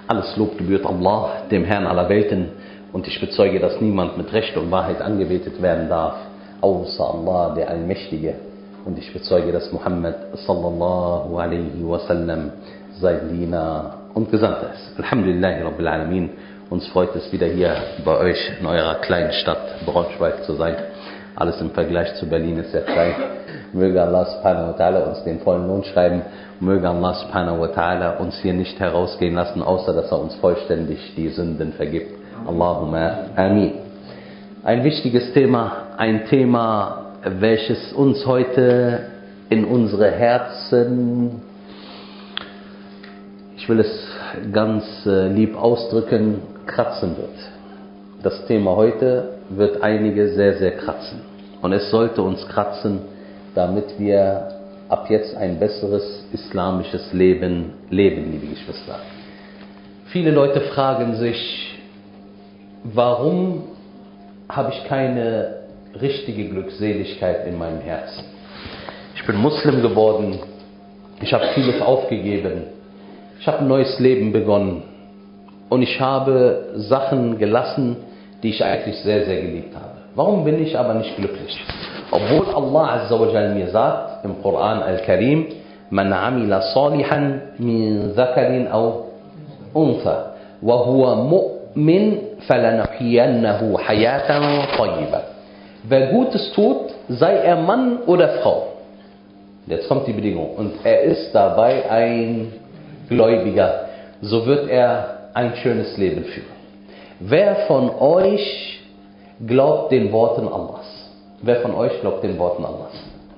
Alles Lob gebührt Allah, dem Herrn aller Welten, und ich bezeuge, dass niemand mit Recht und Wahrheit angebetet werden darf, außer Allah, der Allmächtige. Und ich bezeuge, dass Muhammad sallallahu alaihi wasallam sein Diener und Gesandter ist. Alhamdulillahi Rabbil Alamin. Uns freut es wieder hier bei euch in eurer kleinen Stadt Braunschweig zu sein. Alles im Vergleich zu Berlin ist sehr klein. Möge Allah subhanahu wa ta'ala uns den vollen Lohn schreiben. Möge Allah subhanahu wa ta'ala uns hier nicht herausgehen lassen, außer dass er uns vollständig die Sünden vergibt. Allahumma amin. Ein wichtiges Thema, ein Thema, welches uns heute in unsere Herzen, ich will es ganz lieb ausdrücken, kratzen wird. Das Thema heute wird einige sehr, sehr kratzen. Und es sollte uns kratzen, damit wir ab jetzt ein besseres islamisches Leben leben, liebe Geschwister. Viele Leute fragen sich, warum habe ich keine richtige Glückseligkeit in meinem Herzen? Ich bin Muslim geworden, ich habe vieles aufgegeben, ich habe ein neues Leben begonnen und ich habe Sachen gelassen, die ich eigentlich sehr, sehr geliebt habe. Warum bin ich aber nicht glücklich? Obwohl Allah Azza wa Jal mir sagt im Koran Al-Karim, Man amila salihan min dhakarin aw untha wa huwa mu'min falanahiyannahu hayatan tayyiba. Wer Gutes tut, sei er Mann oder Frau. Jetzt kommt die Bedingung. Und er ist dabei ein Gläubiger. So wird er ein schönes Leben führen. Wer von euch glaubt den Worten Allahs? Wer von euch glaubt den Worten Allahs?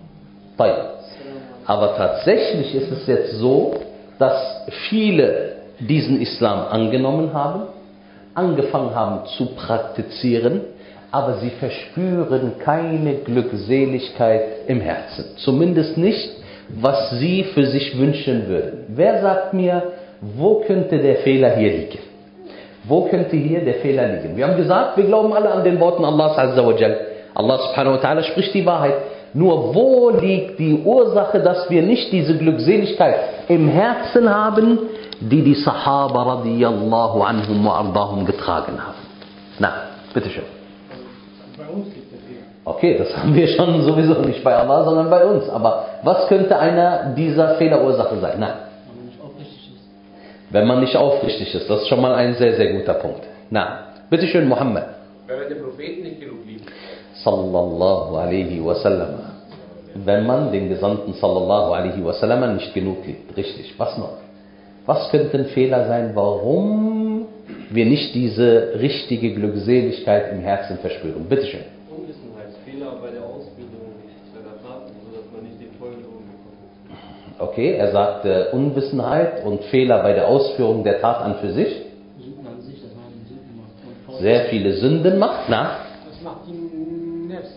Aber tatsächlich ist es jetzt so, dass viele diesen Islam angenommen haben, angefangen haben zu praktizieren, aber sie verspüren keine Glückseligkeit im Herzen. Zumindest nicht, was sie für sich wünschen würden. Wer sagt mir, wo könnte der Fehler hier liegen? Wo könnte hier der Fehler liegen? Wir haben gesagt, wir glauben alle an den Worten Allahs Azza wa Jal. Allah subhanahu wa ta'ala spricht die Wahrheit. Nur wo liegt die Ursache, dass wir nicht diese Glückseligkeit im Herzen haben, die die Sahaba radiyallahu anhum wa ardahum getragen haben? Na, bitteschön. Bei uns liegt der Fehler. Okay, das haben wir schon sowieso nicht bei Allah, sondern bei uns. Aber was könnte einer dieser Fehlerursachen sein? Nein. Wenn man nicht aufrichtig ist. Wenn man nicht aufrichtig ist, das ist schon mal ein sehr, sehr guter Punkt. Na, bitteschön, Muhammad. Wenn man den Propheten nicht genug liebt. Sallallahu alaihi wasallam. Wenn man den Gesandten sallallahu alaihi wasallam nicht genug liebt. Richtig. Was noch? Was könnte ein Fehler sein, warum wir nicht diese richtige Glückseligkeit im Herzen verspüren? Bitteschön. Unwissenheit, Fehler bei der Ausbildung, bei der Tat, sodass man nicht den vollen Lohn bekommt. Okay, er sagte Unwissenheit und Fehler bei der Ausführung der Tat an für sich. Sünden an sich, dass man Sünden macht. Sehr viele Sünden macht. Na? Das macht die Nefs.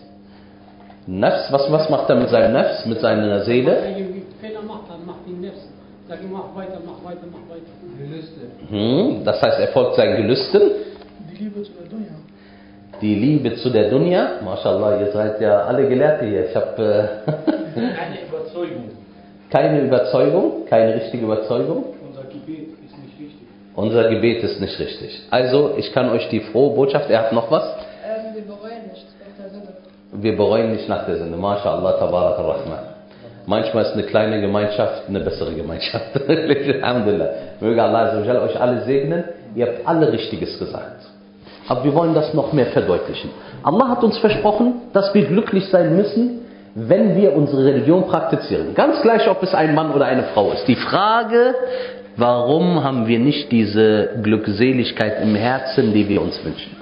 Nafs, was macht er mit seinem Nafs, mit seiner Seele? Wenn er irgendwie Fehler macht, dann macht die Nefs. Sag ihm, mach weiter, mach weiter, mach weiter. Gelüste. Das heißt, er folgt seinen Gelüsten. Die Liebe zu der Dunya. Die Liebe zu der Dunya. MashaAllah, ihr seid ja alle Gelehrte hier. Ich habe Eine Überzeugung. keine Überzeugung, keine richtige Überzeugung. Unser Gebet ist nicht richtig. Unser Gebet ist nicht richtig. Also, ich kann euch die frohe Botschaft, er hat noch was? Wir bereuen nicht nach der Sünde. Wir bereuen nicht nach der Sünde. MashaAllah, Tabarak ar-Rahman. Manchmal ist eine kleine Gemeinschaft eine bessere Gemeinschaft. Alhamdulillah. Möge Allah Azza wa Jalla euch alle segnen. Ihr habt alle Richtiges gesagt. Aber wir wollen das noch mehr verdeutlichen. Allah hat uns versprochen, dass wir glücklich sein müssen, wenn wir unsere Religion praktizieren. Ganz gleich, ob es ein Mann oder eine Frau ist. Die Frage, warum haben wir nicht diese Glückseligkeit im Herzen, die wir uns wünschen?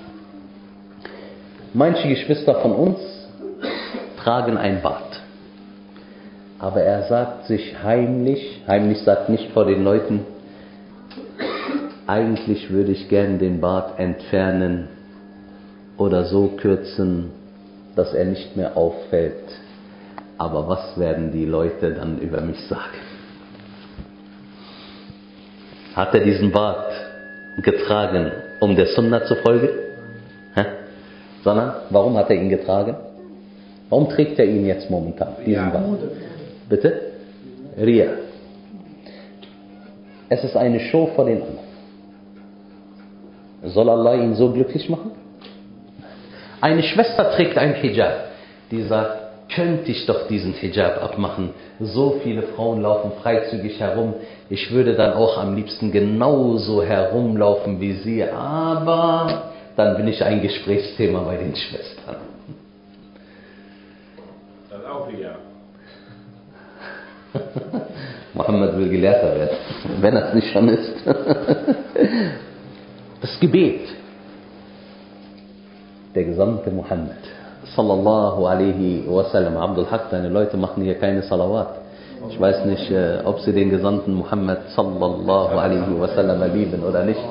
Manche Geschwister von uns tragen ein Bart. Aber er sagt sich heimlich sagt nicht vor den Leuten, eigentlich würde ich gern den Bart entfernen oder so kürzen, dass er nicht mehr auffällt. Aber was werden die Leute dann über mich sagen? Hat er diesen Bart getragen, um der Sunna zu folgen? Sondern, warum hat er ihn getragen? Warum trägt er ihn jetzt momentan, diesen Bart? Bitte? Ria. Es ist eine Show vor den anderen. Soll Allah ihn so glücklich machen? Eine Schwester trägt einen Hijab, die sagt, könnte ich doch diesen Hijab abmachen. So viele Frauen laufen freizügig herum. Ich würde dann auch am liebsten genauso herumlaufen wie sie. Aber dann bin ich ein Gesprächsthema bei den Schwestern. Das auch wieder. Mohammed will Gelehrter werden, wenn er es nicht schon ist. Das Gebet. Der Gesandte Mohammed sallallahu alaihi wasallam. Abdul Haq, deine Leute machen hier keine Salawat. Ich weiß nicht, ob sie den Gesandten Mohammed sallallahu alaihi wasallam lieben oder nicht.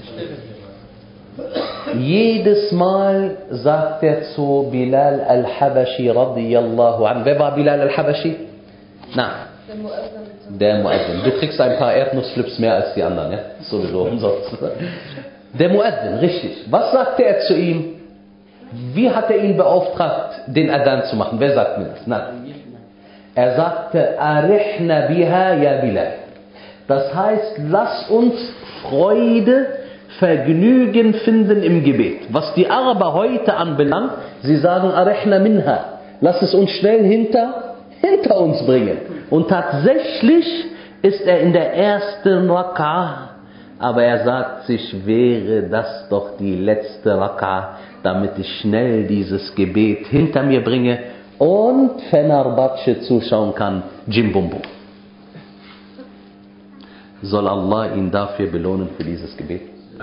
Jedes Mal sagt er zu Bilal al-Habashi radiyallahu anhu. Wer war Bilal al-Habashi? Na, der Muazzin. Du kriegst ein paar Erdnussflips mehr als die anderen, ja? Sowieso umsonst. Der Muazzin, richtig. Was sagte er zu ihm? Wie hat er ihn beauftragt, den Adhan zu machen? Wer sagt mir das? Nein. Er sagte, Arihna biha ya Bilal. Das heißt, lass uns Freude, Vergnügen finden im Gebet. Was die Araber heute anbelangt, sie sagen, Arihna minha. Lass es uns schnell hinter uns bringen. Und tatsächlich ist er in der ersten Rak'ah, aber er sagt sich, wäre das doch die letzte Rak'ah, damit ich schnell dieses Gebet hinter mir bringe und Fenerbahce zuschauen kann, Jimbumbo. Soll Allah ihn dafür belohnen für dieses Gebet?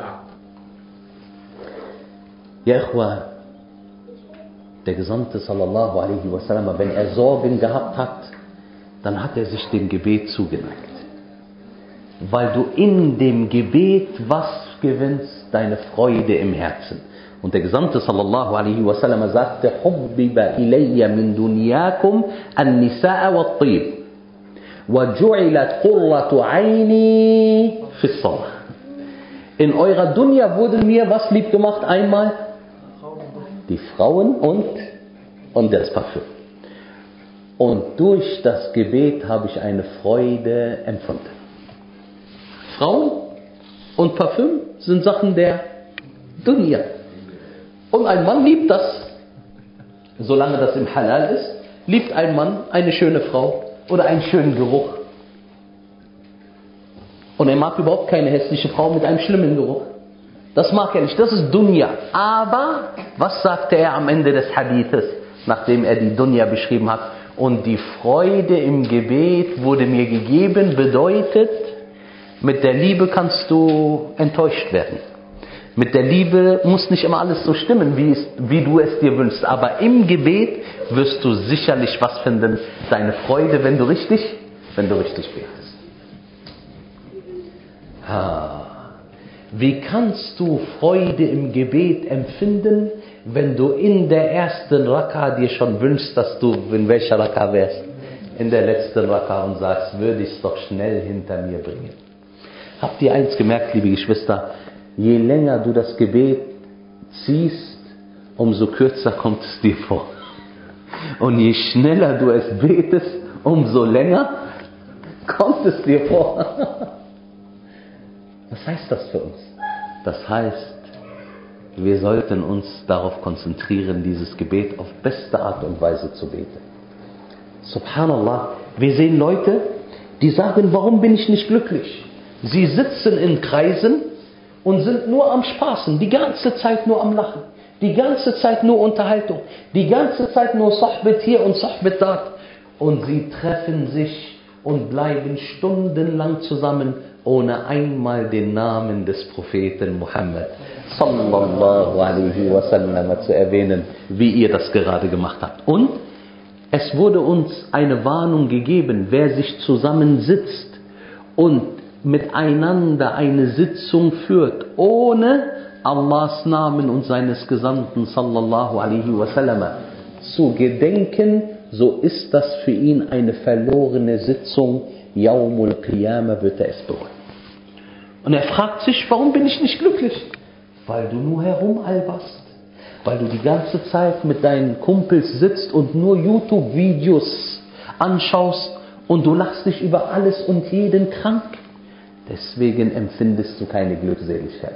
Ja, Ikhwa, der Gesandte sallallahu alaihi wasallam, wenn er Sorgen gehabt hat, dann hat er sich dem Gebet zugeneigt. Weil du in dem Gebet was gewinnst? Deine Freude im Herzen. Und der Gesandte sallallahu alaihi wasallam sagte, Hubbiba ilayya min dunyakum an-nisa'a wat-tib wa ju'ilat qurratu 'aini fi as-salah. In eurer Dunya wurde mir was lieb gemacht? Einmal die Frauen und das Parfüm. Und durch das Gebet habe ich eine Freude empfunden. Frauen und Parfüm sind Sachen der Dunya. Und ein Mann liebt das. Solange das im Halal ist, liebt ein Mann eine schöne Frau oder einen schönen Geruch. Und er mag überhaupt keine hässliche Frau mit einem schlimmen Geruch. Das mag er nicht, das ist Dunya. Aber, was sagte er am Ende des Hadithes, nachdem er die Dunya beschrieben hat? Und die Freude im Gebet wurde mir gegeben, bedeutet, mit der Liebe kannst du enttäuscht werden. Mit der Liebe muss nicht immer alles so stimmen, wie du es dir wünschst. Aber im Gebet wirst du sicherlich was finden. Deine Freude, wenn du richtig betest. Wie kannst du Freude im Gebet empfinden, wenn du in der ersten Rak'ah dir schon wünschst, dass du in welcher Rak'ah wärst? In der letzten Rak'ah und sagst, würde ich es doch schnell hinter mir bringen. Habt ihr eins gemerkt, liebe Geschwister? Je länger du das Gebet ziehst, umso kürzer kommt es dir vor. Und je schneller du es betest, umso länger kommt es dir vor. Was heißt das für uns? Das heißt, wir sollten uns darauf konzentrieren, dieses Gebet auf beste Art und Weise zu beten. Subhanallah, wir sehen Leute, die sagen, warum bin ich nicht glücklich? Sie sitzen in Kreisen und sind nur am Spaßen, die ganze Zeit nur am Lachen, die ganze Zeit nur Unterhaltung, die ganze Zeit nur Sohbet hier und Sohbet dort. Und sie treffen sich und bleiben stundenlang zusammen, ohne einmal den Namen des Propheten Muhammad sallallahu alaihi wasallam zu erwähnen, wie ihr das gerade gemacht habt. Und es wurde uns eine Warnung gegeben, wer sich zusammensitzt und miteinander eine Sitzung führt, ohne Allahs Namen und seines Gesandten sallallahu alaihi wasallam zu gedenken, so ist das für ihn eine verlorene Sitzung. Yaumul Qiyamah wird er es bereuen. Und er fragt sich, warum bin ich nicht glücklich? Weil du nur herumalberst. Weil du die ganze Zeit mit deinen Kumpels sitzt und nur YouTube-Videos anschaust und du lachst dich über alles und jeden krank. Deswegen empfindest du keine Glückseligkeit.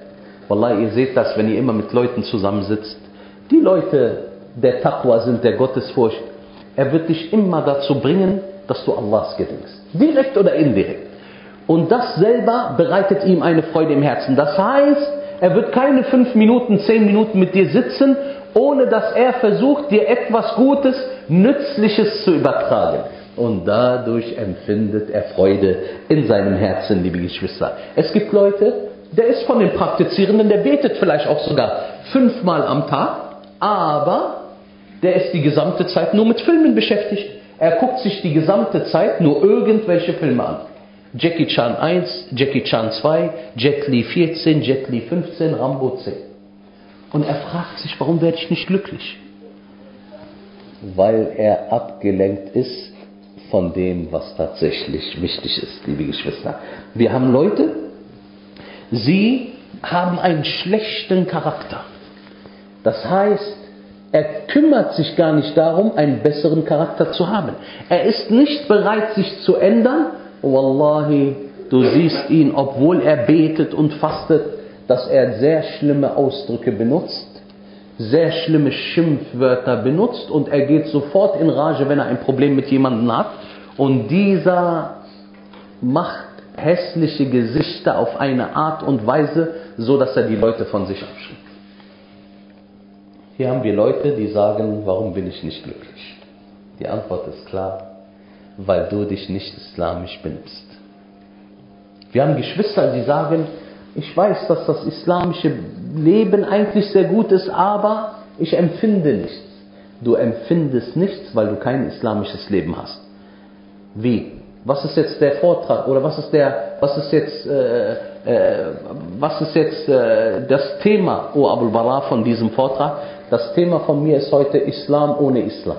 Wallah, ihr seht das, wenn ihr immer mit Leuten zusammensitzt. Die Leute der Taqwa sind, der Gottesfurcht. Er wird dich immer dazu bringen, dass du Allahs gedenkst. Direkt oder indirekt. Und das selber bereitet ihm eine Freude im Herzen. Das heißt, er wird keine 5 Minuten, 10 Minuten mit dir sitzen, ohne dass er versucht, dir etwas Gutes, Nützliches zu übertragen. Und dadurch empfindet er Freude in seinem Herzen, liebe Geschwister. Es gibt Leute, der ist von den Praktizierenden, der betet vielleicht auch sogar 5-mal am Tag, aber der ist die gesamte Zeit nur mit Filmen beschäftigt. Er guckt sich die gesamte Zeit nur irgendwelche Filme an. Jackie Chan 1, Jackie Chan 2, Jet Li 14, Jet Li 15, Rambo 10. Und er fragt sich, warum werde ich nicht glücklich? Weil er abgelenkt ist von dem, was tatsächlich wichtig ist, liebe Geschwister. Wir haben Leute, sie haben einen schlechten Charakter. Das heißt, er kümmert sich gar nicht darum, einen besseren Charakter zu haben. Er ist nicht bereit, sich zu ändern. Wallahi, du siehst ihn, obwohl er betet und fastet, dass er sehr schlimme Ausdrücke benutzt, sehr schlimme Schimpfwörter benutzt und er geht sofort in Rage, wenn er ein Problem mit jemandem hat. Und dieser macht hässliche Gesichter auf eine Art und Weise, so dass er die Leute von sich abschreckt. Hier haben wir Leute, die sagen, warum bin ich nicht glücklich? Die Antwort ist klar, weil du dich nicht islamisch benimmst. Wir haben Geschwister, die sagen, ich weiß, dass das islamische Leben eigentlich sehr gut ist, aber ich empfinde nichts. Du empfindest nichts, weil du kein islamisches Leben hast. Wie? Was ist jetzt der Vortrag oder was ist jetzt das Thema, O Abul Bara, von diesem Vortrag? Das Thema von mir ist heute Islam ohne Islam.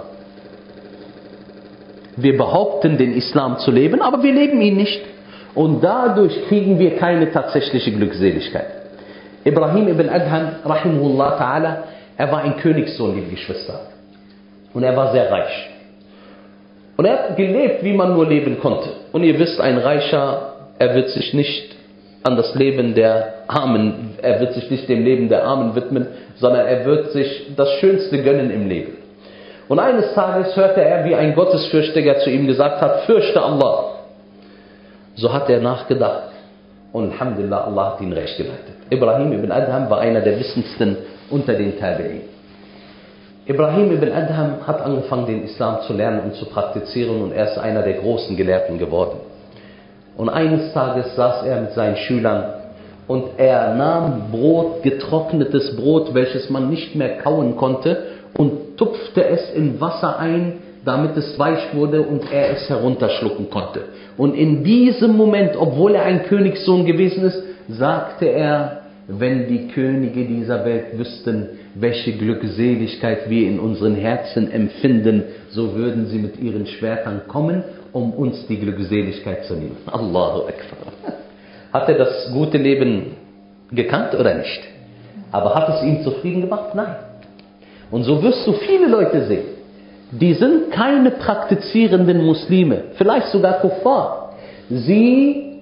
Wir behaupten, den Islam zu leben, aber wir leben ihn nicht. Und dadurch kriegen wir keine tatsächliche Glückseligkeit. Ibrahim ibn Adham, rahimahullah ta'ala, er war ein Königssohn, liebe Geschwister. Und er war sehr reich. Und er hat gelebt, wie man nur leben konnte. Und ihr wisst, ein Reicher, er wird sich nicht an das Leben der Armen, er wird sich nicht dem Leben der Armen widmen, sondern er wird sich das Schönste gönnen im Leben. Und eines Tages hörte er, wie ein Gottesfürchtiger zu ihm gesagt hat, fürchte Allah. So hat er nachgedacht. Und Alhamdulillah, Allah hat ihn recht geleitet. Ibrahim ibn Adham war einer der wissendsten unter den Tabi'in. Ibrahim ibn Adham hat angefangen, den Islam zu lernen und zu praktizieren und er ist einer der großen Gelehrten geworden. Und eines Tages saß er mit seinen Schülern und er nahm Brot, getrocknetes Brot, welches man nicht mehr kauen konnte, und tupfte es in Wasser ein, damit es weich wurde und er es herunterschlucken konnte. Und in diesem Moment, obwohl er ein Königssohn gewesen ist, sagte er, wenn die Könige dieser Welt wüssten, welche Glückseligkeit wir in unseren Herzen empfinden, so würden sie mit ihren Schwertern kommen, um uns die Glückseligkeit zu nehmen. Allahu Akbar. Hat er das gute Leben gekannt oder nicht? Aber hat es ihn zufrieden gemacht? Nein. Und so wirst du viele Leute sehen, die sind keine praktizierenden Muslime, vielleicht sogar Kuffar. Sie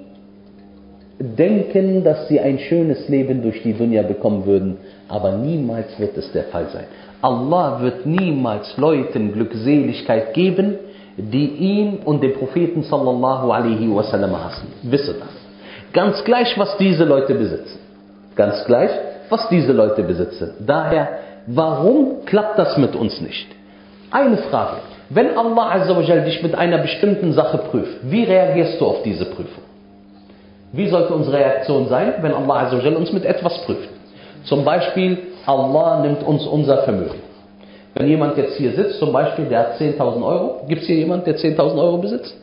denken, dass sie ein schönes Leben durch die Dunya bekommen würden, aber niemals wird es der Fall sein. Allah wird niemals Leuten Glückseligkeit geben, die ihn und den Propheten sallallahu alaihi wasallam hassen. Wisse das. Ganz gleich, was diese Leute besitzen. Ganz gleich, was diese Leute besitzen. Daher, warum klappt das mit uns nicht? Eine Frage. Wenn Allah Azza wa Jal dich mit einer bestimmten Sache prüft, wie reagierst du auf diese Prüfung? Wie sollte unsere Reaktion sein, wenn Allah Azza wa Jal uns mit etwas prüft? Zum Beispiel, Allah nimmt uns unser Vermögen. Wenn jemand jetzt hier sitzt, zum Beispiel, der hat 10.000 Euro. Gibt es hier jemand, der 10.000 Euro besitzt?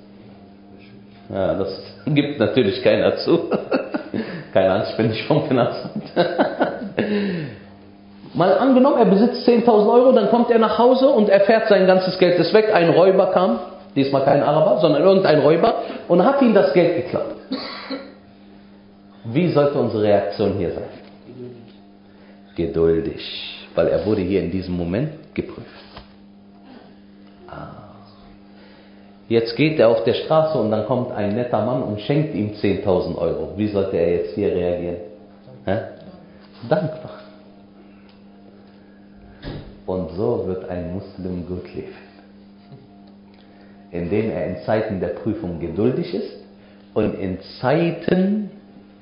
Ja, das gibt natürlich keiner zu. Keine Angst, ich bin nicht vom Finanzamt. Mal angenommen, er besitzt 10.000 Euro, dann kommt er nach Hause und erfährt, sein ganzes Geld ist weg. Ein Räuber kam, diesmal kein Araber, sondern irgendein Räuber, und hat ihm das Geld geklaut. Wie sollte unsere Reaktion hier sein? Geduldig, weil er wurde hier in diesem Moment geprüft. Jetzt geht er auf der Straße und dann kommt ein netter Mann und schenkt ihm 10.000 Euro. Wie sollte er jetzt hier reagieren? dankbar. Und so wird ein Muslim gut leben. Indem er in Zeiten der Prüfung geduldig ist und in Zeiten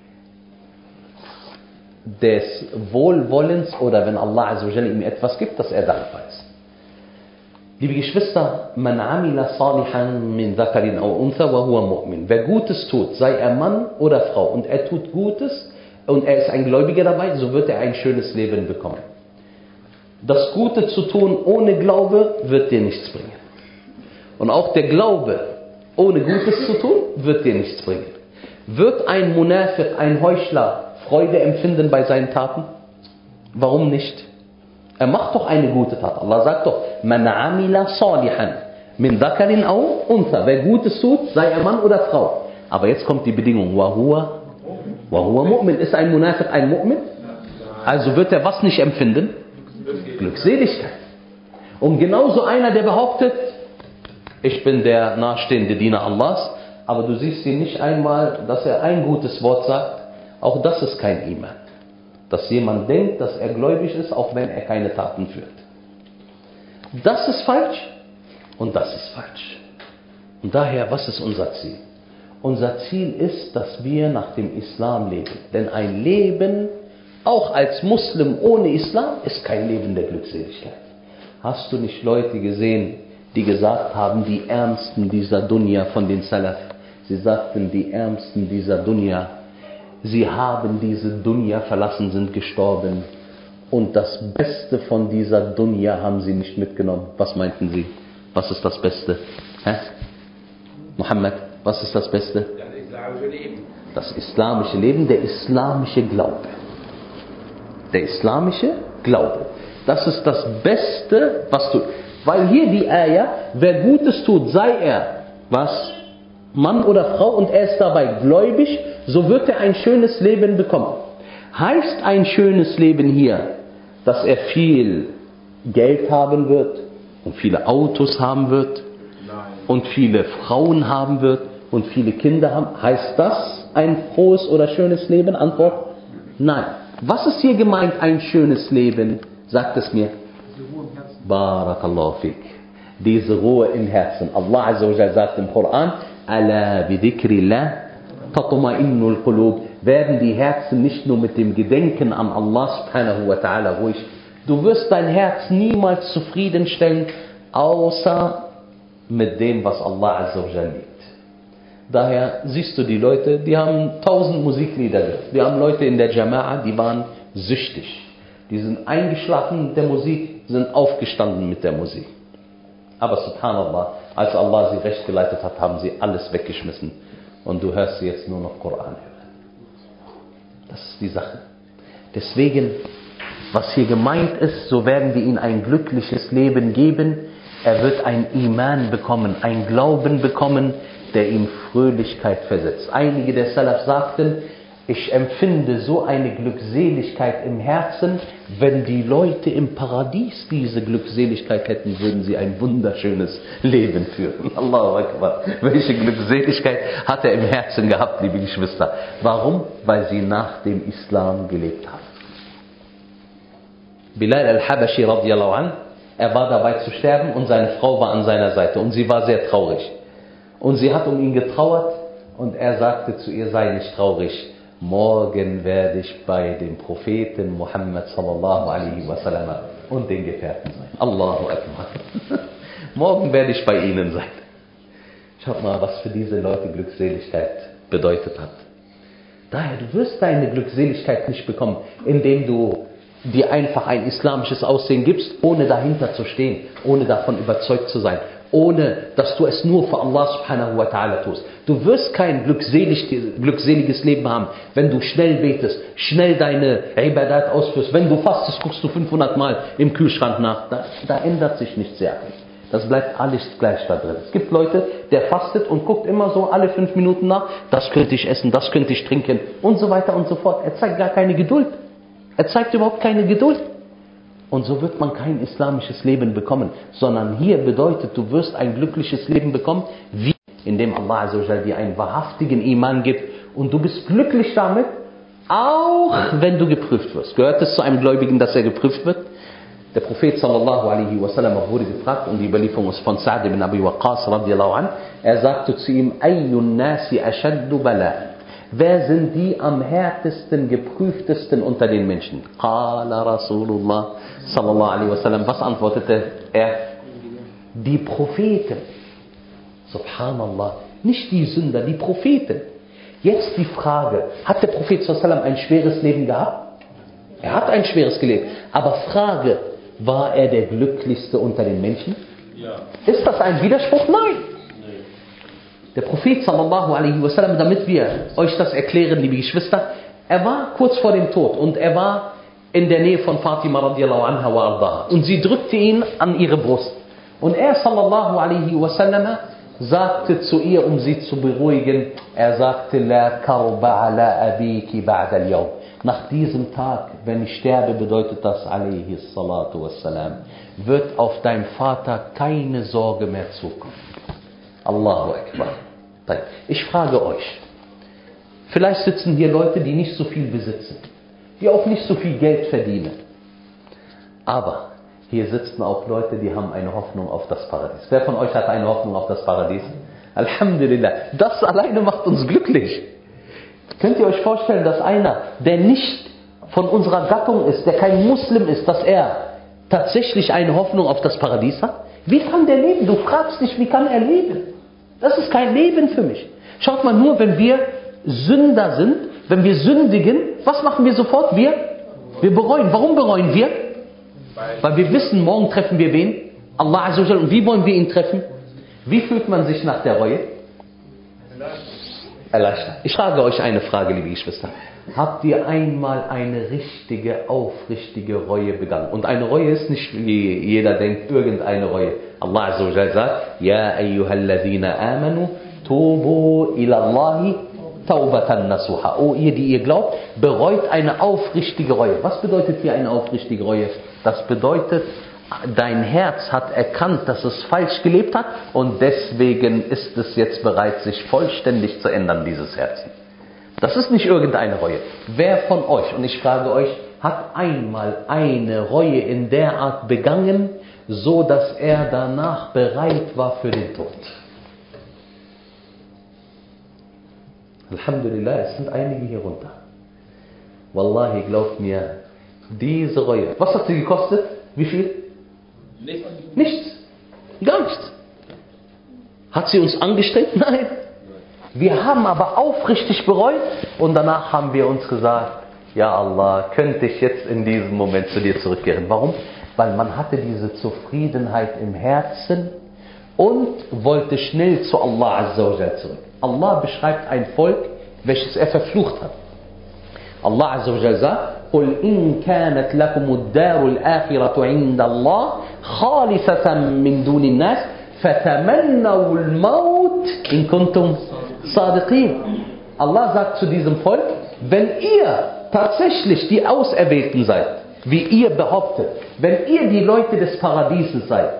des Wohlwollens oder wenn Allah Azza wa Jalla ihm etwas gibt, dass er dankbar ist. Liebe Geschwister, man amila salihan min dhakarin aw untha wa huwa mu'min. Wer Gutes tut, sei er Mann oder Frau, und er tut Gutes und er ist ein Gläubiger dabei, so wird er ein schönes Leben bekommen. Das Gute zu tun ohne Glaube wird dir nichts bringen. Und auch der Glaube ohne Gutes zu tun, wird dir nichts bringen. Wird ein Munafiq, ein Heuchler, Freude empfinden bei seinen Taten? Warum nicht? Er macht doch eine gute Tat. Allah sagt doch, man amila salihan min dhakarin aw untha. Wer Gutes tut, sei er Mann oder Frau. Aber jetzt kommt die Bedingung, wa huwa mu'min. Ist ein Munafiq ein Mu'min? Also wird er was nicht empfinden? Glückseligkeit. Und genauso einer, der behauptet, ich bin der nahestehende Diener Allahs, aber du siehst ihn nicht einmal, dass er ein gutes Wort sagt, auch das ist kein Iman. Dass jemand denkt, dass er gläubig ist, auch wenn er keine Taten führt. Das ist falsch und das ist falsch. Und daher, was ist unser Ziel? Unser Ziel ist, dass wir nach dem Islam leben. Denn ein Leben, auch als Muslim ohne Islam, ist kein Leben der Glückseligkeit. Hast du nicht Leute gesehen, die gesagt haben, die Ärmsten dieser Dunya von den Salaf? Sie sagten, die Ärmsten dieser Dunya, sie haben diese Dunya verlassen, sind gestorben. Und das Beste von dieser Dunya haben sie nicht mitgenommen. Was meinten sie? Was ist das Beste? Mohammed, was ist das Beste? Das islamische Leben. Das islamische Leben, der islamische Glaube. Der islamische Glaube. Das ist das Beste, was du... Weil hier die Ayah, wer Gutes tut, sei er, was? Mann oder Frau, und er ist dabei gläubig, so wird er ein schönes Leben bekommen. Heißt ein schönes Leben hier, dass er viel Geld haben wird und viele Autos haben wird und viele Frauen haben wird und viele Kinder haben? Heißt das ein frohes oder schönes Leben? Antwort: Nein. Was ist hier gemeint, ein schönes Leben? Sagt es mir. Barakallahu fik. Diese Ruhe im Herzen. Allah Azza wa Jalla sagt im Koran, Ala bi dhikrillah tatma'innul qulub. Werden die Herzen nicht nur mit dem Gedenken an Allah subhanahu wa ta'ala ruhig. Du wirst dein Herz niemals zufriedenstellen, außer mit dem, was Allah Azza wa Jalla liebt. Daher siehst du die Leute, die haben 1000 Musiklieder gehört. Wir haben Leute in der Jama'a, die waren süchtig. Die sind eingeschlafen mit der Musik, sind aufgestanden mit der Musik. Aber subhanallah, als Allah sie recht geleitet hat, haben sie alles weggeschmissen. Und du hörst sie jetzt nur noch Koran hören. Das ist die Sache. Deswegen, was hier gemeint ist, so werden wir ihm ein glückliches Leben geben. Er wird ein Iman bekommen, ein Glauben bekommen, der ihm Fröhlichkeit versetzt. Einige der Salaf sagten, ich empfinde so eine Glückseligkeit im Herzen, wenn die Leute im Paradies diese Glückseligkeit hätten, würden sie ein wunderschönes Leben führen. Allahu Akbar. Welche Glückseligkeit hat er im Herzen gehabt, liebe Geschwister? Warum? Weil sie nach dem Islam gelebt haben. Bilal al-Habashi radiallahu anh, er war dabei zu sterben und seine Frau war an seiner Seite und sie war sehr traurig. Und sie hat um ihn getrauert und er sagte zu ihr, sei nicht traurig. Morgen werde ich bei dem Propheten Muhammad sallallahu alaihi wasallam und den Gefährten sein. Allahu Akbar. Morgen werde ich bei ihnen sein. Schaut mal, was für diese Leute Glückseligkeit bedeutet hat. Daher, du wirst deine Glückseligkeit nicht bekommen, indem du dir einfach ein islamisches Aussehen gibst, ohne dahinter zu stehen, ohne davon überzeugt zu sein, ohne dass du es nur für Allah subhanahu wa ta'ala tust. Du wirst kein glückseliges Leben haben, wenn du schnell betest, schnell deine Ibadat ausführst. Wenn du fastest, guckst du 500 Mal im Kühlschrank nach. Da ändert sich nichts sehr. Das bleibt alles gleich da drin. Es gibt Leute, der fastet und guckt immer so alle 5 Minuten nach, das könnte ich essen, das könnte ich trinken und so weiter und so fort. Er zeigt gar keine Geduld. Er zeigt überhaupt keine Geduld. Und so wird man kein islamisches Leben bekommen, sondern hier bedeutet, du wirst ein glückliches Leben bekommen, indem Allah Azza wa Jalla dir einen wahrhaftigen Iman gibt und du bist glücklich damit Auch wenn du geprüft wirst. Gehört es zu einem Gläubigen, dass er geprüft wird? Der Prophet sallallahu alaihi wasallam wurde gefragt, und die Überlieferung ist von Sa'd ibn Abi Waqqas radiyallahu anh. Er sagte zu ihm: Ayyun nasi ashaddu bala. Wer sind die am härtesten, geprüftesten unter den Menschen? Qala Rasulullah sallallahu alaihi wasallam. Was antwortete er? Die Propheten. Subhanallah. Nicht die Sünder, die Propheten. Jetzt die Frage: Hat der Prophet sallallahu alaihi wasallam ein schweres Leben gehabt? Er hat ein schweres gelebt. Aber Frage: War er der glücklichste unter den Menschen? Ja. Ist das ein Widerspruch? Nein. Der Prophet sallallahu alaihi wasallam, damit wir euch das erklären, liebe Geschwister, er war kurz vor dem Tod und er war in der Nähe von Fatima radiyallahu anha wa ardaha. Und sie drückte ihn an ihre Brust. Und er sallallahu alaihi wasallam sagte zu ihr, um sie zu beruhigen, er sagte: La karba ala abiki ba'da al-yawm. Nach diesem Tag, wenn ich sterbe, bedeutet das, alaihi salatu wassalam, wird auf deinen Vater keine Sorge mehr zukommen. Allahu Akbar. Ich frage euch, vielleicht sitzen hier Leute, die nicht so viel besitzen, die auch nicht so viel Geld verdienen. Aber hier sitzen auch Leute, die haben eine Hoffnung auf das Paradies. Wer von euch hat eine Hoffnung auf das Paradies? Alhamdulillah. Das alleine macht uns glücklich. Könnt ihr euch vorstellen, dass einer, der nicht von unserer Gattung ist, der kein Muslim ist, dass er tatsächlich eine Hoffnung auf das Paradies hat? Wie kann der leben? Du fragst dich, wie kann er leben? Das ist kein Leben für mich. Schaut mal, nur wenn wir Sünder sind, wenn wir sündigen, was machen wir sofort? Wir bereuen. Warum bereuen wir? Weil wir wissen, morgen treffen wir wen? Allah Azza wa Jalla. Und wie wollen wir ihn treffen? Wie fühlt man sich nach der Reue? Erleichtert. Ich frage euch eine Frage, liebe Geschwister. Habt ihr einmal eine richtige, aufrichtige Reue begangen? Und eine Reue ist nicht, wie jeder denkt, irgendeine Reue. Allah Azza wa Jalla sagt: Ya ayyuhalladhina amanu, tubu ila Allahi taubatan nasuha. Oh ihr, die ihr glaubt, bereut eine aufrichtige Reue. Was bedeutet hier eine aufrichtige Reue? Das bedeutet, dein Herz hat erkannt, dass es falsch gelebt hat, und deswegen ist es jetzt bereit, sich vollständig zu ändern, dieses Herzen. Das ist nicht irgendeine Reue. Wer von euch, und ich frage euch, hat einmal eine Reue in der Art begangen, so dass er danach bereit war für den Tod? Alhamdulillah, es sind einige hier runter. Wallahi, glaubt mir, diese Reue, was hat sie gekostet? Wie viel? Nichts. Gar nichts. Hat sie uns angestrengt? Nein. Wir haben aber aufrichtig bereut, und danach haben wir uns gesagt: Ja Allah, könnte ich jetzt in diesem Moment zu dir zurückkehren. Warum? Weil man hatte diese Zufriedenheit im Herzen und wollte schnell zu Allah Azza wa Jalla zurück. Allah beschreibt ein Volk, welches er verflucht hat. Allah Azza wa Jalla sagt: قل إن كانت لكم الدار الآخرة عند الله خالصة من دون الناس فتمنوا الموت إن كنتم صادقين. Allah sagt zu diesem Volk: Wenn ihr tatsächlich die Auserwählten seid, wie ihr behauptet, wenn ihr die Leute des Paradieses seid,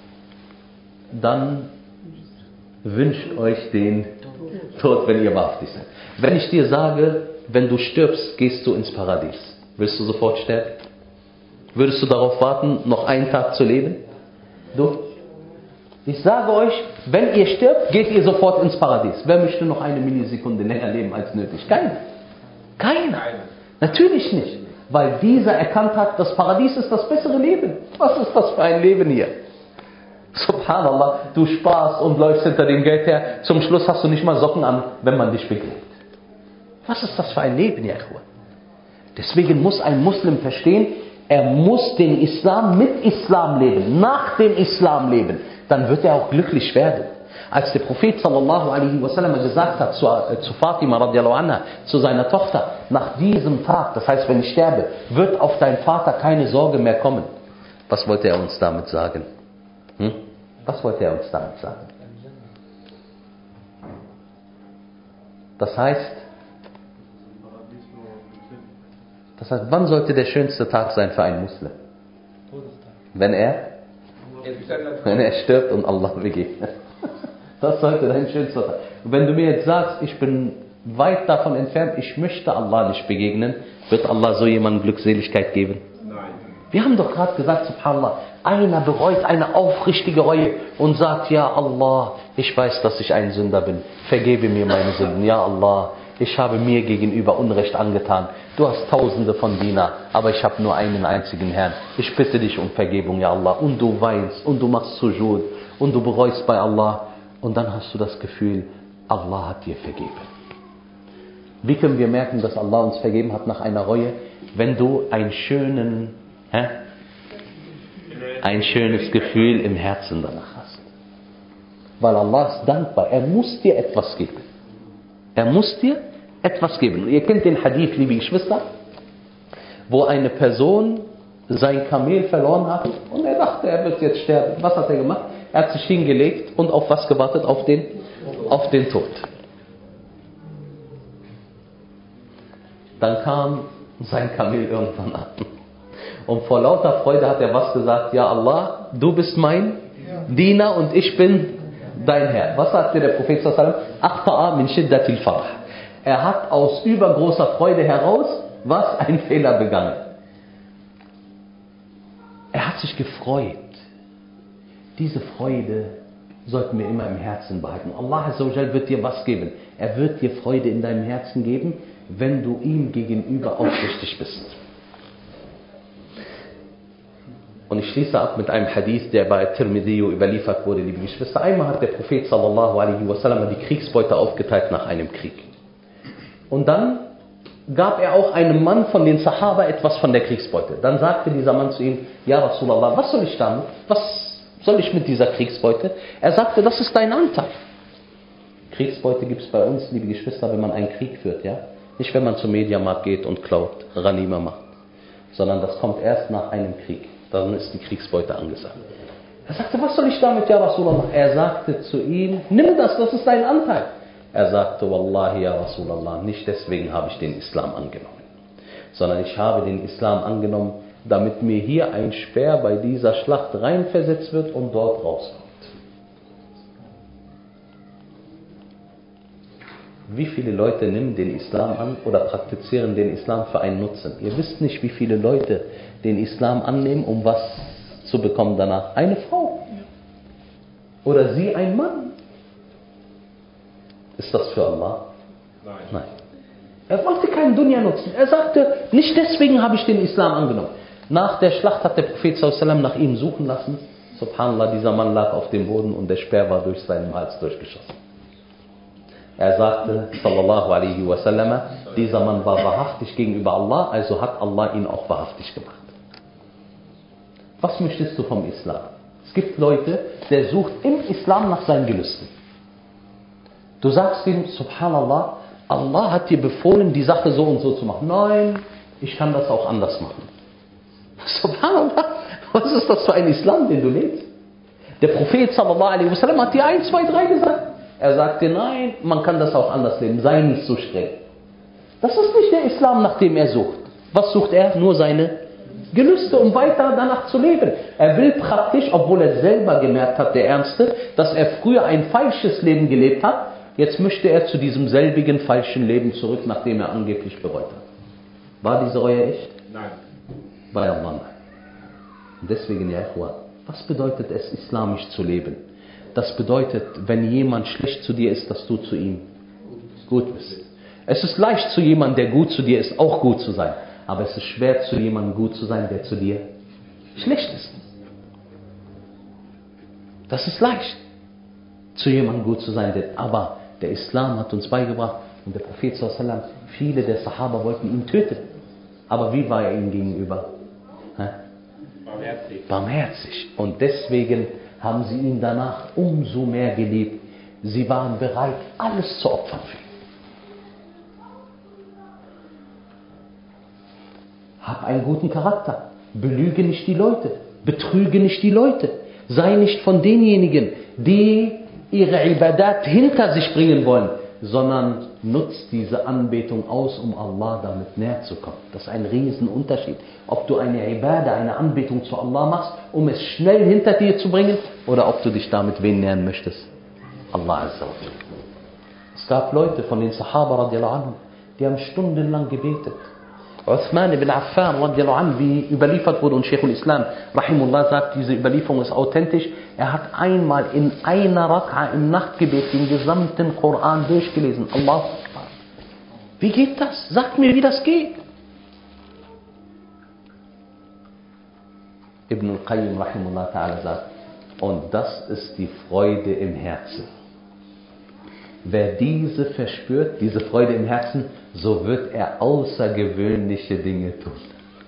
dann wünscht euch den Tod, wenn ihr wahrhaftig seid. Wenn ich dir sage, wenn du stirbst, gehst du ins Paradies, willst du sofort sterben? Würdest du darauf warten, noch einen Tag zu leben? Du? Ich sage euch, wenn ihr stirbt, geht ihr sofort ins Paradies. Wer möchte noch eine Millisekunde länger leben als nötig? Keiner. Keiner. Natürlich nicht. Weil dieser erkannt hat, das Paradies ist das bessere Leben. Was ist das für ein Leben hier? Subhanallah, du sparst und läufst hinter dem Geld her. Zum Schluss hast du nicht mal Socken an, wenn man dich begräbt. Was ist das für ein Leben, ja? Deswegen muss ein Muslim verstehen, er muss den Islam mit Islam leben, nach dem Islam leben. Dann wird er auch glücklich werden. Als der Prophet sallallahu alaihi wasallam gesagt hat zu Fatima radiallahu anha, zu seiner Tochter: Nach diesem Tag, das heißt, wenn ich sterbe, wird auf deinen Vater keine Sorge mehr kommen. Was wollte er uns damit sagen? Was wollte er uns damit sagen? Das heißt, wann sollte der schönste Tag sein für einen Muslim? Wenn er stirbt und Allah begegnet. Das sollte dein schönster Tag. Und wenn du mir jetzt sagst, ich bin weit davon entfernt, ich möchte Allah nicht begegnen, wird Allah so jemandem Glückseligkeit geben? Nein. Wir haben doch gerade gesagt, subhanallah, einer bereut eine aufrichtige Reue und sagt, ja Allah, ich weiß, dass ich ein Sünder bin, vergebe mir meine Sünden, ja Allah, ich habe mir gegenüber Unrecht angetan, du hast tausende von Diener, aber ich habe nur einen einzigen Herrn, ich bitte dich um Vergebung, ja Allah, und du weinst und du machst Sujud und du bereust bei Allah und dann hast du das Gefühl, Allah hat dir vergeben. Wie können wir merken, dass Allah uns vergeben hat nach einer Reue? Wenn du ein schönes Gefühl im Herzen danach hast. Weil Allah ist dankbar. Er muss dir etwas geben. Er muss dir etwas geben. Und ihr kennt den Hadith, liebe Geschwister, wo eine Person sein Kamel verloren hat und er dachte, er wird jetzt sterben. Was hat er gemacht? Er hat sich hingelegt und auf was gewartet? Auf den Tod. Dann kam sein Kamel irgendwann an. Und vor lauter Freude hat er was gesagt? Ja Allah, du bist mein Diener und ich bin dein Herr. Was sagte der Prophet sallallahu alaihi wasallam? Akhta'a min shiddatil farh. Er hat aus übergroßer Freude heraus was? Ein Fehler begangen. Er hat sich gefreut. Diese Freude sollten wir immer im Herzen behalten. Allah Azza wa Jal wird dir was geben. Er wird dir Freude in deinem Herzen geben, wenn du ihm gegenüber aufrichtig bist. Und ich schließe ab mit einem Hadith, der bei Tirmidhi überliefert wurde, liebe Geschwister. Einmal hat der Prophet sallallahu alaihi wasallam die Kriegsbeute aufgeteilt nach einem Krieg. Und dann gab er auch einem Mann von den Sahaba etwas von der Kriegsbeute. Dann sagte dieser Mann zu ihm, ja Rasulallah, was soll ich damit? Was soll ich mit dieser Kriegsbeute? Er sagte, das ist dein Anteil. Kriegsbeute gibt es bei uns, liebe Geschwister, wenn man einen Krieg führt, ja? Nicht, wenn man zum Mediamarkt geht und klaut, Ghanima macht, sondern das kommt erst nach einem Krieg. Dann ist die Kriegsbeute angesagt. Er sagte, was soll ich damit, ja Rasulallah? Er sagte zu ihm, nimm das ist dein Anteil. Er sagte, Wallahi, ja Rasulallah, nicht deswegen habe ich den Islam angenommen, sondern ich habe den Islam angenommen, damit mir hier ein Speer bei dieser Schlacht reinversetzt wird und dort rauskommt. Wie viele Leute nehmen den Islam an oder praktizieren den Islam für einen Nutzen? Ihr wisst nicht, wie viele Leute den Islam annehmen, um was zu bekommen danach. Eine Frau. Oder sie ein Mann. Ist das für Allah? Nein. Er wollte keinen Dunya nutzen. Er sagte, nicht deswegen habe ich den Islam angenommen. Nach der Schlacht hat der Prophet sallallahu alaihi wasallam nach ihm suchen lassen. Subhanallah, dieser Mann lag auf dem Boden und der Speer war durch seinen Hals durchgeschossen. Er sagte, sallallahu alaihi wasallam, dieser Mann war wahrhaftig gegenüber Allah, also hat Allah ihn auch wahrhaftig gemacht. Was möchtest du vom Islam? Es gibt Leute, der sucht im Islam nach seinen Gelüsten. Du sagst ihm, subhanallah, Allah hat dir befohlen, die Sache so und so zu machen. Nein, ich kann das auch anders machen. Subhanallah, was ist das für ein Islam, den du lebst? Der Prophet sallallahu alaihi wasallam hat dir 1, 2, 3 gesagt. Er sagte, nein, man kann das auch anders leben, sei nicht so streng. Das ist nicht der Islam, nach dem er sucht. Was sucht er? Nur seine Gelüste, um weiter danach zu leben. Er will praktisch, obwohl er selber gemerkt hat, der Ärmste, dass er früher ein falsches Leben gelebt hat, jetzt möchte er zu diesem selbigen falschen Leben zurück, nachdem er angeblich bereut hat. War diese Reue echt? Nein. Bei Allah nein. Und deswegen, ja Ikhwan, was bedeutet es, islamisch zu leben? Das bedeutet, wenn jemand schlecht zu dir ist, dass du zu ihm gut bist. Es ist leicht zu jemandem, der gut zu dir ist, auch gut zu sein. Aber es ist schwer zu jemandem gut zu sein, der zu dir schlecht ist. Das ist leicht, zu jemandem gut zu sein. Aber der Islam hat uns beigebracht, und der Prophet sallallahu alaihi wasallam, viele der Sahaba wollten ihn töten. Aber wie war er ihnen gegenüber? Barmherzig. Und deswegen haben sie ihn danach umso mehr geliebt. Sie waren bereit, alles zu opfern für ihn. Hab einen guten Charakter. Belüge nicht die Leute. Betrüge nicht die Leute. Sei nicht von denjenigen, die ihre Ibadat hinter sich bringen wollen, sondern nutzt diese Anbetung aus, um Allah damit näher zu kommen. Das ist ein Riesenunterschied. Ob du eine Ibadah, eine Anbetung zu Allah machst, um es schnell hinter dir zu bringen, oder ob du dich damit wen nähern möchtest. Allah Azza wa Jalla. Es gab Leute von den Sahaba radiallahu anhu, die haben stundenlang gebetet. Uthman ibn Affan radiallahu anhu, wie überliefert wurde, und Sheikhul Islam rahimullah sagt, diese Überlieferung ist authentisch. Er hat einmal in einer Rak'a im Nachtgebet den gesamten Koran durchgelesen. Allahu Akbar. Wie geht das? Sagt mir, wie das geht. Ibn al-Qayyim rahimullah ta'ala sagt, und das ist die Freude im Herzen. Wer diese verspürt, diese Freude im Herzen, so wird er außergewöhnliche Dinge tun.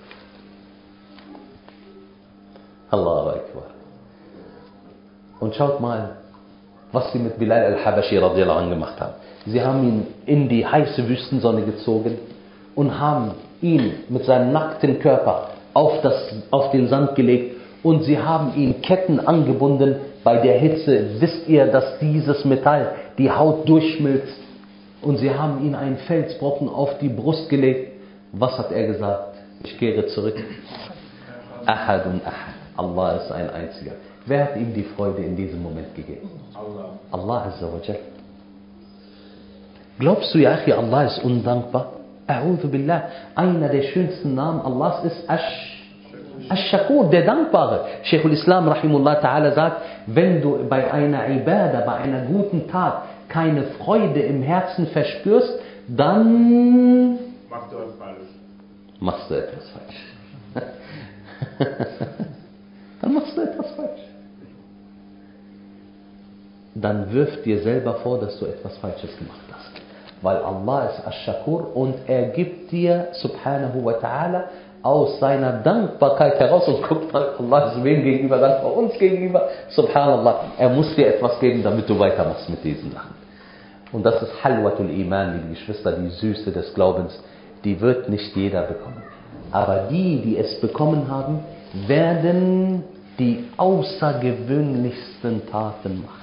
Allahu Akbar. Und schaut mal, was sie mit Bilal al-Habashi radiallahu anhu gemacht haben. Sie haben ihn in die heiße Wüstensonne gezogen und haben ihn mit seinem nackten Körper auf den Sand gelegt und sie haben ihn Ketten angebunden. Bei der Hitze wisst ihr, dass dieses Metall die Haut durchschmilzt. Und sie haben ihn einen Felsbrocken auf die Brust gelegt. Was hat er gesagt? Ich kehre zurück. Ahadun Ahad. Allah ist ein Einziger. Wer hat ihm die Freude in diesem Moment gegeben? Allah Azza wa Jal. Glaubst du, ja, Allah ist undankbar? A'udhu Billah. Einer der schönsten Namen Allahs ist Ash-Shakur, der Dankbare. Sheikhul Islam rahimullah ta'ala sagt, wenn du bei einer Ibadah, bei einer guten Tat keine Freude im Herzen verspürst, dann machst du etwas falsch. Dann machst du etwas falsch. Dann wirf dir selber vor, dass du etwas Falsches gemacht hast. Weil Allah ist Ash-Shakur und er gibt dir, subhanahu wa ta'ala, aus seiner Dankbarkeit heraus, und guck mal, Allah ist wem gegenüber dankbar, uns gegenüber, subhanallah, er muss dir etwas geben, damit du weitermachst mit diesen Sachen. Und das ist Halwatul Iman, liebe Geschwister, die Süße des Glaubens, die wird nicht jeder bekommen. Aber die es bekommen haben, werden die außergewöhnlichsten Taten machen.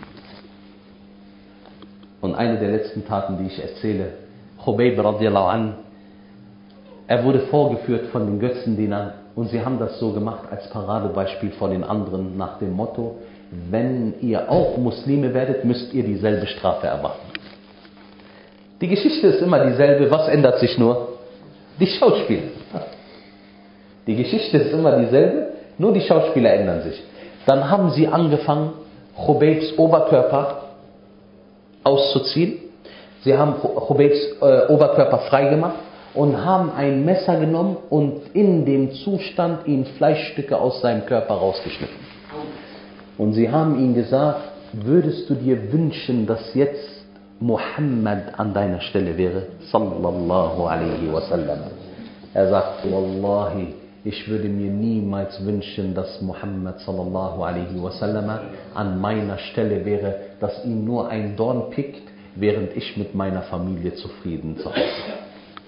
Und eine der letzten Taten, die ich erzähle, Khubayb radiallahu an, er wurde vorgeführt von den Götzendienern und sie haben das so gemacht als Paradebeispiel vor den anderen nach dem Motto, wenn ihr auch Muslime werdet, müsst ihr dieselbe Strafe erwarten. Die Geschichte ist immer dieselbe, was ändert sich nur? Die Schauspieler. Die Geschichte ist immer dieselbe, nur die Schauspieler ändern sich. Dann haben sie angefangen, Khubaybs Oberkörper auszuziehen. Sie haben Khubaybs Oberkörper freigemacht und haben ein Messer genommen und in dem Zustand ihm Fleischstücke aus seinem Körper rausgeschnitten. Und sie haben ihm gesagt, würdest du dir wünschen, dass jetzt Muhammad an deiner Stelle wäre? Sallallahu alaihi wasallam. Er sagt, Wallahi, ich würde mir niemals wünschen, dass Muhammad sallallahu alaihi wasallam an meiner Stelle wäre, dass ihn nur ein Dorn pickt, während ich mit meiner Familie zufrieden zu Hause bin.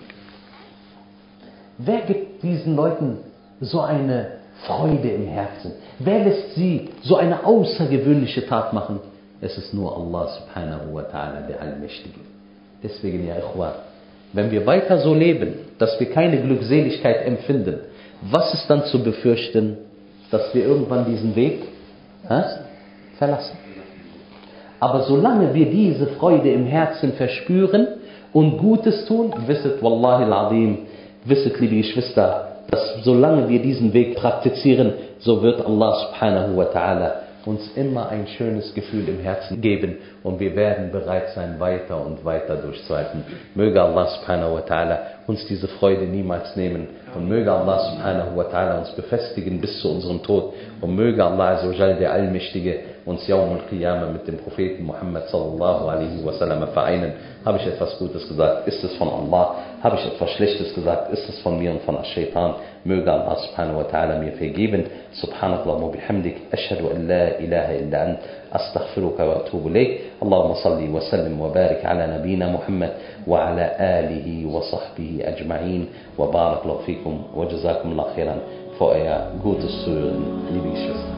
Wer gibt diesen Leuten so eine Freude im Herzen? Wer lässt sie so eine außergewöhnliche Tat machen? Es ist nur Allah subhanahu wa ta'ala, der Allmächtige. Deswegen, ja Ikhwan, wenn wir weiter so leben, dass wir keine Glückseligkeit empfinden, was ist dann zu befürchten, dass wir irgendwann diesen Weg verlassen? Aber solange wir diese Freude im Herzen verspüren und Gutes tun, wisset, Wallahi al-Azim, wisset, liebe Geschwister, dass solange wir diesen Weg praktizieren, so wird Allah subhanahu wa ta'ala uns immer ein schönes Gefühl im Herzen geben und wir werden bereit sein, weiter und weiter durchzuhalten. Möge Allah subhanahu wa ta'ala uns diese Freude niemals nehmen und möge Allah subhanahu wa ta'ala uns befestigen bis zu unserem Tod und möge Allah azza wa jalla, der Allmächtige, uns Yawm al-Qiyamah mit dem Propheten Muhammad sallallahu alaihi wasallam vereinen. Habe ich etwas Gutes gesagt, ist es von Allah. Habe ich etwas Schlechtes gesagt, ist es von mir und von Ash-Shaytan. Möge Allah subhanahu wa ta'ala mir vergeben. Subhanallah wa bihamdik. Ashhadu an la ilaha illa ant. Astaghfiruka wa atubu ilayk. Allahumma salli wa sallim wa barik ala nabina Muhammad wa ala alihi wa sahbihi ajma'in. Wa barakallahu fikum wa jazakum Allah khairan für euer gutes Zuhören, liebe Geschwister.